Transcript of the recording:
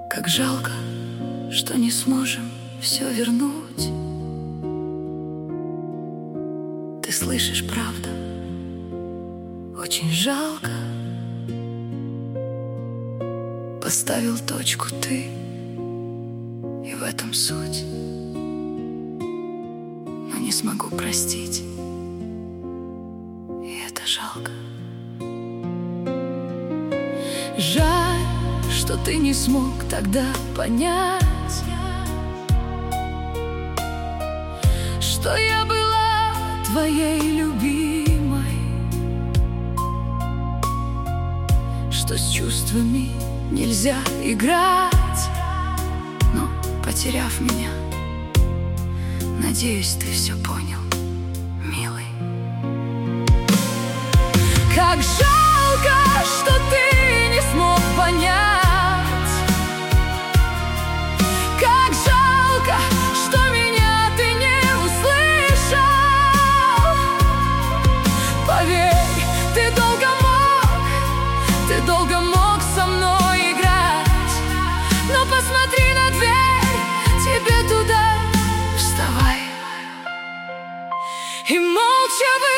Как жалко, что не сможем все вернуть. Ты слышишь, правда? Очень жалко. Поставил точку ты, и в этом суть. Но не смогу простить, и это жалко. Жаль, что ты не смог тогда понять, что я была твоей любимой, что с чувствами нельзя играть. Но, потеряв меня, надеюсь, ты все понял, милый. Как жалко, что ты не смог понять. Как жалко, что меня ты не услышал. Поверь, ты долго мог со мной играть. Но посмотри на дверь, тебе туда вставай. И молча